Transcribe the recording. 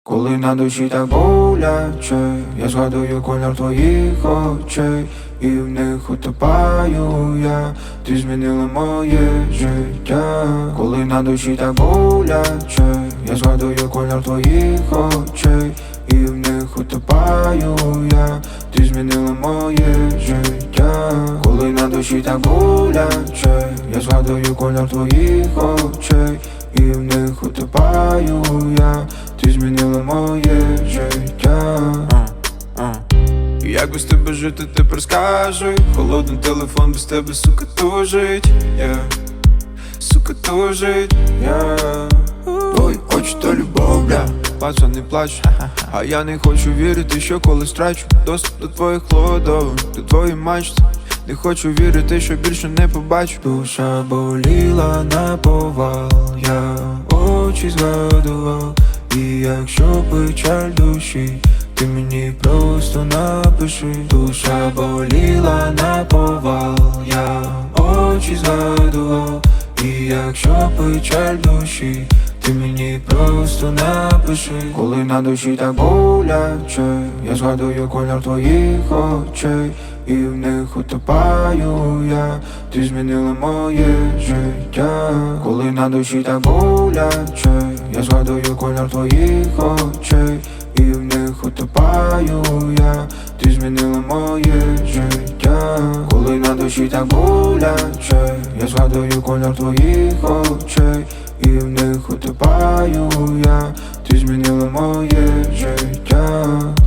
Коли на душі так боляче, я згадую колір твоїх очей, і в них утопаю я, ти змінила моє життя. Коли на душі так боляче, я згадую колір твоїх очей, і в них утопаю я, ти змінила моє життя. Коли на душі так боляче, я згадую колір твоїх очей, і в них утопаю я, ти змінила моє життя. Як без тебе жити, тепер скажи. Холодний телефон без тебе, сука, тужить, сука, тужить, Твої очі то любов, бля. Пацани плачуть, а я не хочу вірити, що колись втрачу доступ до твоїх кладовин, до твоєї мачти. Не хочу вірити, що більше не побачу. Душа боліла наповал, я очі згадував. І якщо печаль душі, ти мені просто напиши. Душа боліла наповал, я очі згадував. І якщо печаль душі, ти мені просто напиши. Коли на душі так боляче, я згадую колір твоїх очей, і в них утопаю я, ти змінила моє життя. Коли на душі так боляче, я згадую колір твоїх очей, і в них утопаю я, ти змінила моє життя. Коли на душі так боляче, я згадую колір твоїх очей, і в них утопаю я, ти змінила моє життя.